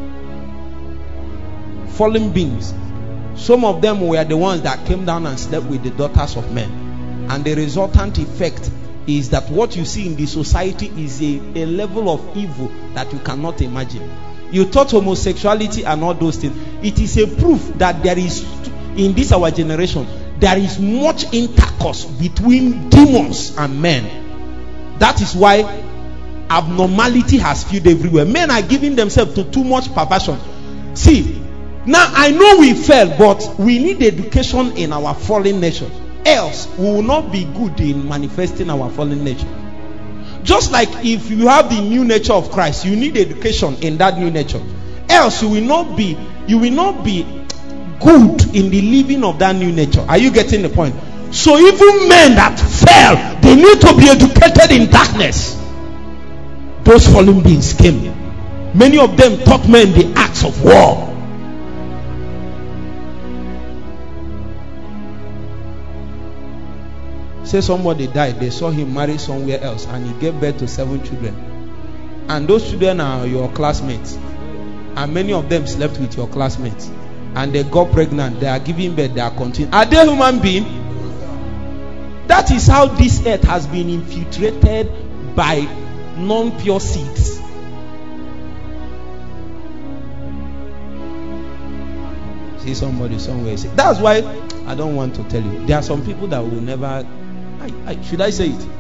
Speaker 1: Fallen beings. Some of them were the ones that came down and slept with the daughters of men, and the resultant effect is that what you see in the society is a, a level of evil that you cannot imagine. You thought homosexuality and all those things. It is a proof that there is, in this our generation, there is much intercourse between demons and men. That is why abnormality has filled everywhere. Men are giving themselves to too much perversion. See, now I know we fell, but we need education in our fallen nature. Else we will not be good in manifesting our fallen nature. Just like if you have the new nature of Christ, you need education in that new nature. Else you will not be, you will not be good in the living of that new nature. Are you getting the point? So even men that fell, they need to be educated in darkness. Those fallen beings came. Many of them taught men the acts of war. Say somebody died, they saw him marry somewhere else, and he gave birth to seven children, and those children are your classmates, and many of them slept with your classmates, and they got pregnant, they are giving birth, they are continuing. Are they human beings? That is how this earth has been infiltrated by non-pure seeds. See somebody somewhere say, that's why I don't want to tell you. There are some people that will never, I, I, should I say it?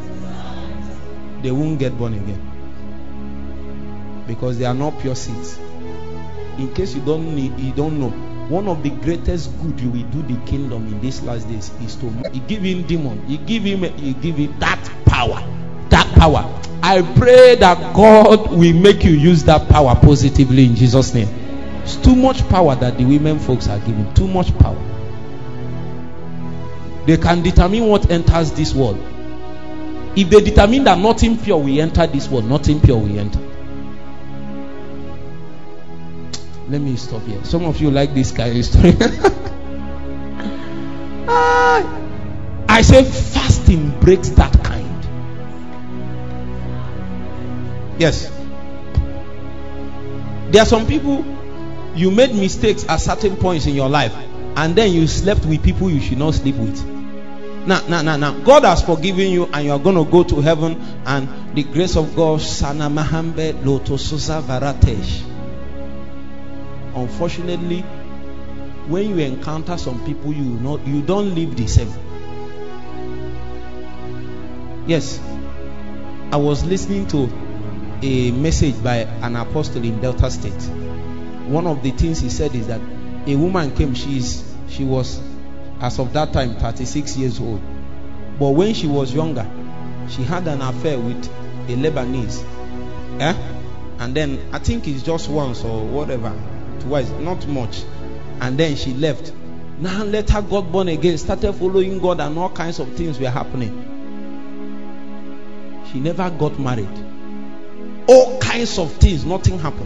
Speaker 1: They won't get born again, because they are not pure seeds. in case you don't need, you don't know, one of the greatest good you will do the kingdom in these last days is to you give him demon, you give him, you give him that power, that power. I pray that God will make you use that power positively in Jesus' name. It's too much power that the women folks are giving. Too much power. They can determine what enters this world. If they determine that nothing pure will enter this world, nothing pure will enter. Let me stop here. Some of you like this kind of story. I say fasting breaks that kind. Yes. There are some people, you made mistakes at certain points in your life, and then you slept with people you should not sleep with. Now, now, now, now, God has forgiven you, and you are going to go to heaven, and the grace of God. Unfortunately, when you encounter some people, you know you don't live the same. Yes, I was listening to a message by an apostle in Delta State. One of the things he said is that a woman came. She's she was, as of that time, thirty-six years old. But when she was younger, she had an affair with a Lebanese. Eh? And then I think it's just once or whatever, twice, not much. And then she left. Now later got born again, started following God, and all kinds of things were happening. She never got married. All kinds of things, nothing happened.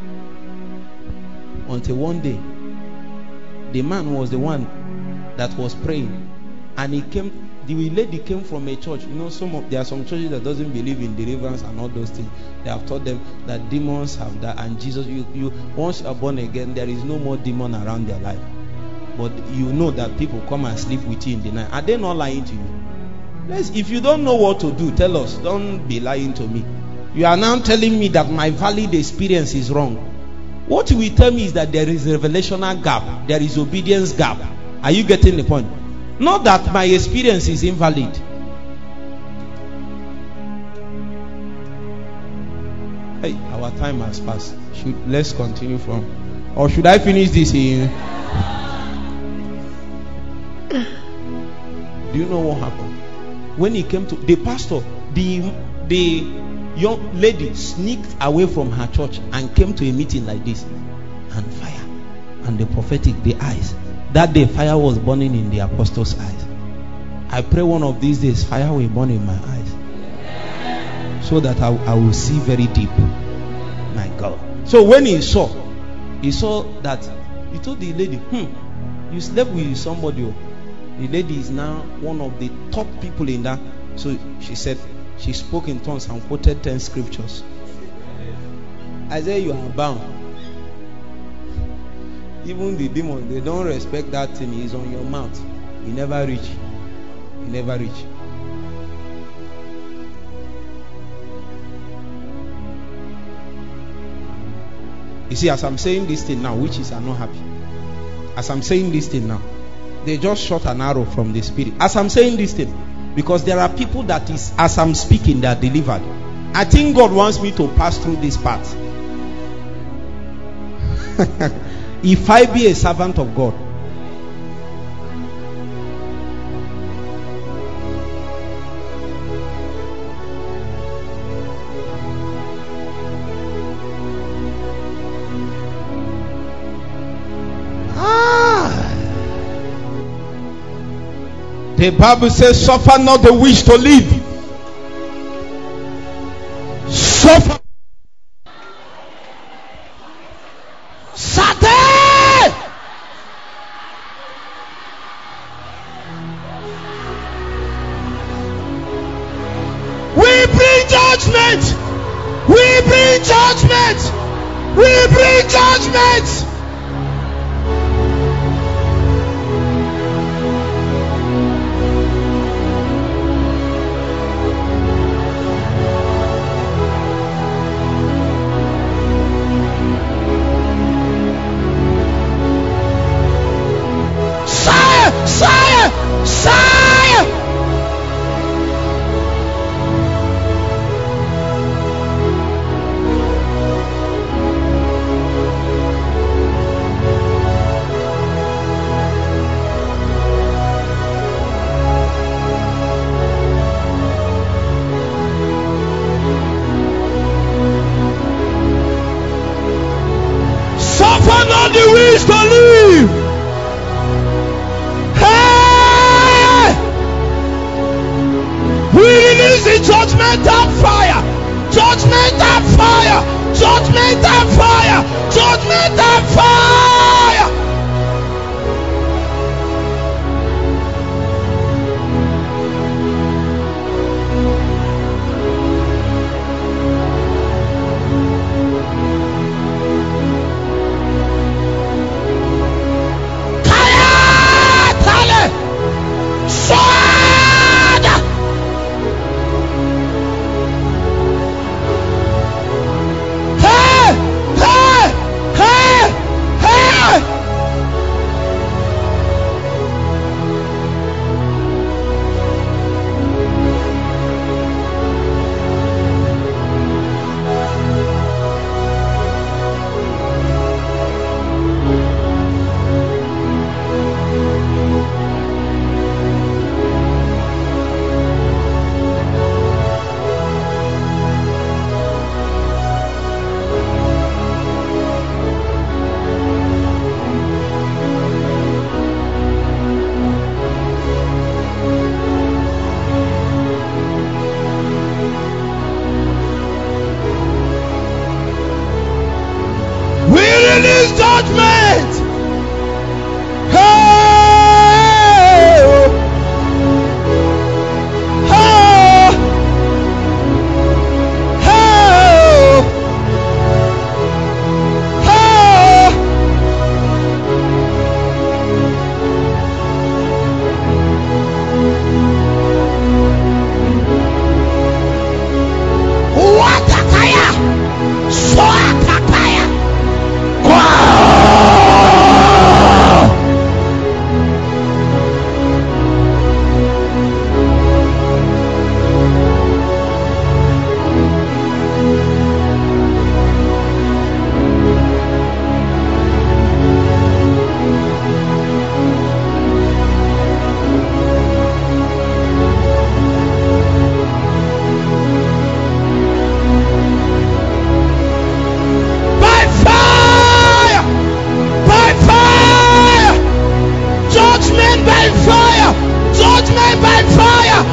Speaker 1: Until one day, the man was the one that was praying, and he came. The lady came from a church. You know, some of there are some churches that doesn't believe in deliverance and all those things. They have taught them that demons have that, and Jesus, you, you once you are born again, there is no more demon around their life. But you know that people come and sleep with you in the night. Are they not lying to you? Let's, if you don't know what to do, tell us. Don't be lying to me. You are now telling me that my valid experience is wrong. What you will tell me is that there is a revelational gap, there is obedience gap. Are you getting the point? Not that my experience is invalid. Hey, our time has passed. Should let's continue from, or should I finish this in? Do you know what happened? When he came to the pastor, the the young lady sneaked away from her church and came to a meeting like this, and fire, and the prophetic, the eyes. That day, fire was burning in the apostles' eyes. I pray one of these days, fire will burn in my eyes, so that I, I will see very deep. My God. So when he saw, he saw that, he told the lady, hmm, you slept with somebody. The lady is now one of the top people in that. So she said, she spoke in tongues and quoted ten scriptures. I said, you are bound. Even the demons, they don't respect that thing. It's on your mouth. You never reach. You never reach. You see, as I'm saying this thing now, witches are not happy. As I'm saying this thing now, they just shot an arrow from the spirit. As I'm saying this thing, because there are people that is, as I'm speaking, they are delivered. I think God wants me to pass through this part. If I be a servant of God, ah, the Bible says, suffer not the witch to live. Suffer. We bring judgment. We bring judgment. Sire, sire, sire. Judgment and fire. Judgment and fire. Judgment. Hey, oh, hey, hey. Watakaya, Soatakaya.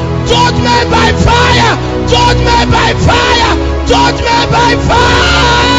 Speaker 1: Judgment by fire! Judgment by fire! Judgment by fire!